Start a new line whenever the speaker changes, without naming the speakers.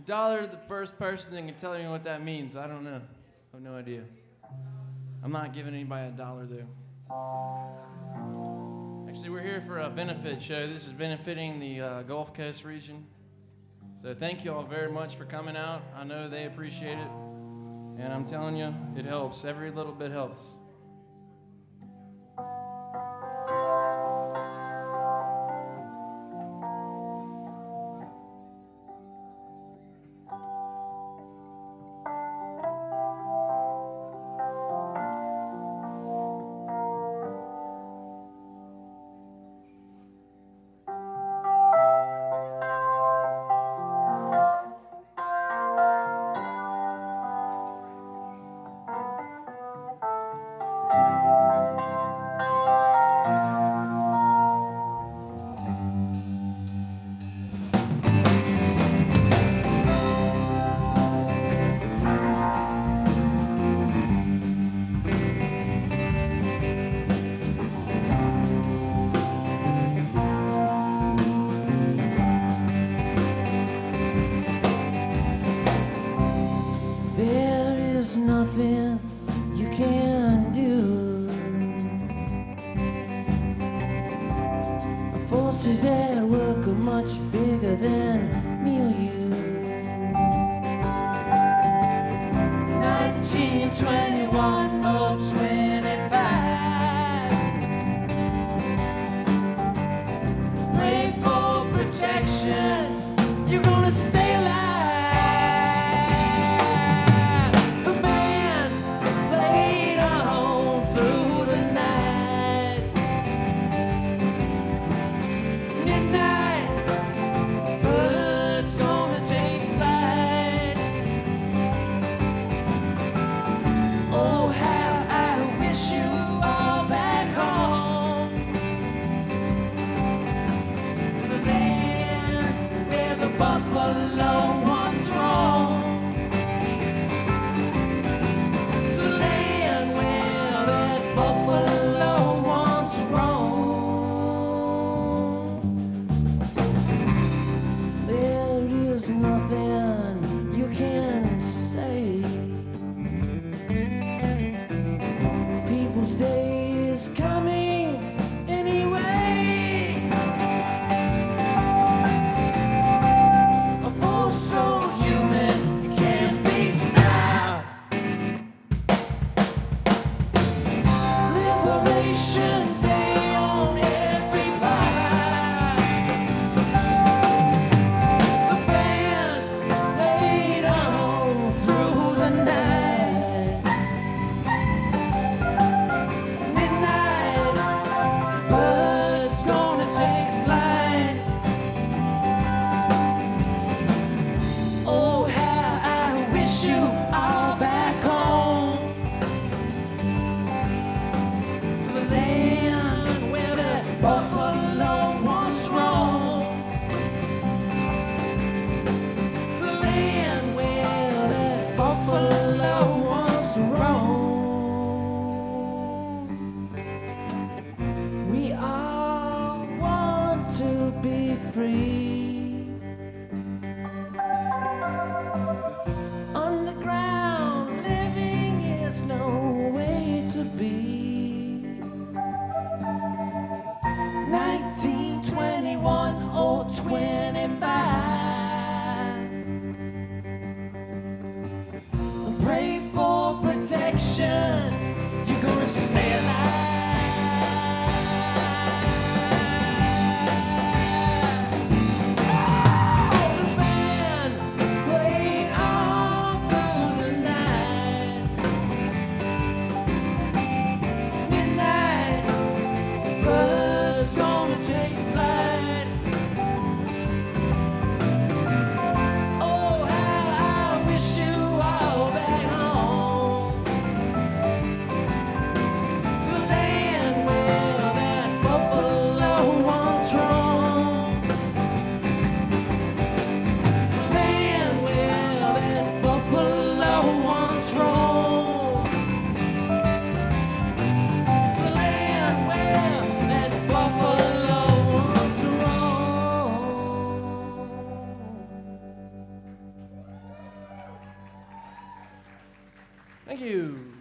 dollar to the first person that can tell me what that means. I don't know. I have no idea. I'm not giving anybody $1 though. Actually, we're here for a benefit show. This is benefiting the Gulf Coast region. So thank you all very much for coming out. I know they appreciate it. And I'm telling you, it helps. Every little bit helps. Thank you.